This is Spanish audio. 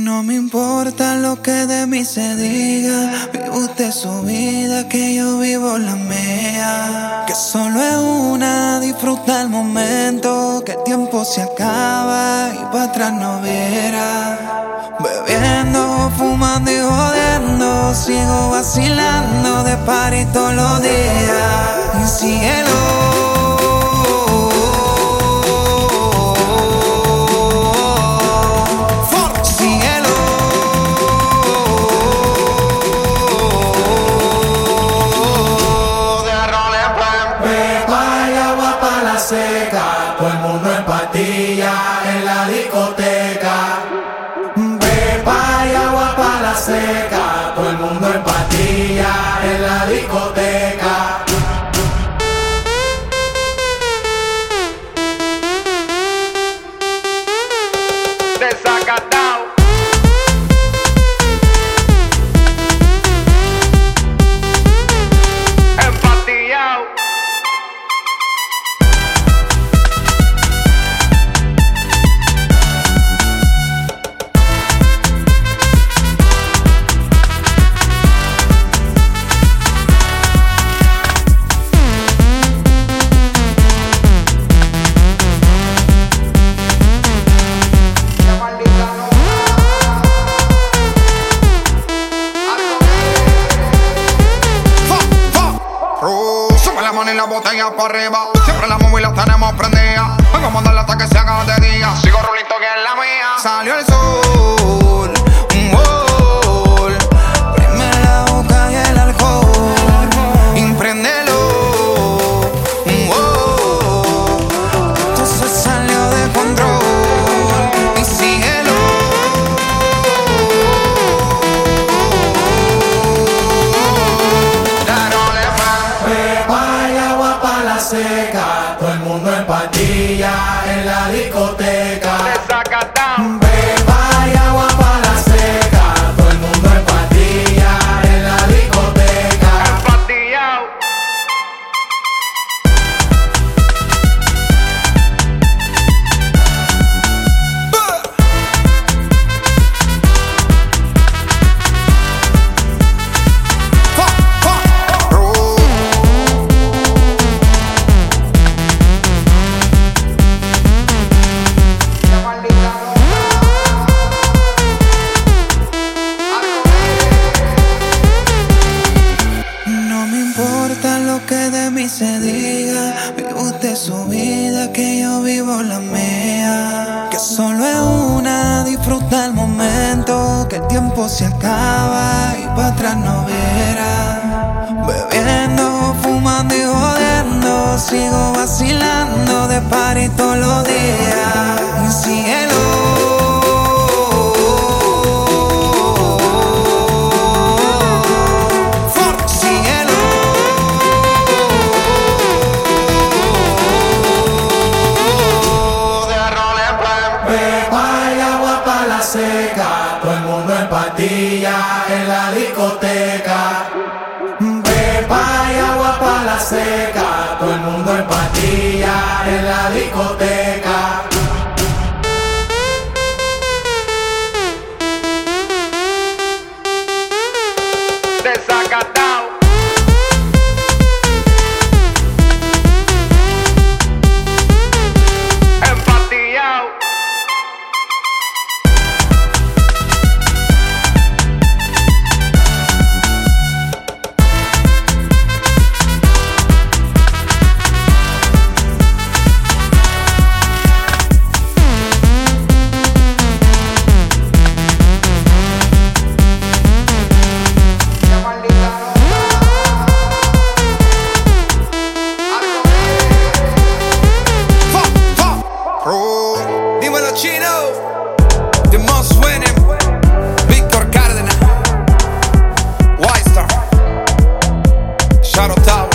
No me importa lo que de mí se diga, vive usted su vida, que yo vivo la mía. Que solo es una, disfruta el momento, que el tiempo se acaba y para atrás no viera. Bebiendo, fumando y jodiendo, sigo vacilando de party todos los días. Y síguelo. Todo el mundo en pastillas en la discoteca. Pepa y agua pa' la seca. Todo el mundo en pastillas en la discoteca. Desacatado. Empatillado. Y la botella para arriba, siempre la móvil la tenemos prendida. Vengo a mandarla hasta que se haga de día. Sigo rulito que es la mía. Salió el sol, un gol. Prime la boca y el alcohol. Impréndelo, un gol. Entonces salió de control. Y síguelo. Seca, todo el mundo en pastillas en la discoteca. Desacatado. Pepa y agua pa' la seca, todo el mundo en pastillas en la discoteca. Empatillado. Que de mí se diga, vive usted su vida, que yo vivo la mía. Que solo es una, disfruta el momento, que el tiempo se acaba y para atrás no viera. Bebiendo, fumando y jodiendo, sigo vacilando de party todos los días. Y síguelo. Seca, todo el mundo en pastillas en la discoteca. Pepa y agua pa' la seca, todo el mundo en pastillas en la discoteca. Desacatado. Empatillado. Dímelo, Chino, the most winning, Víctor Cárdenas, White Star, Shadow Tower.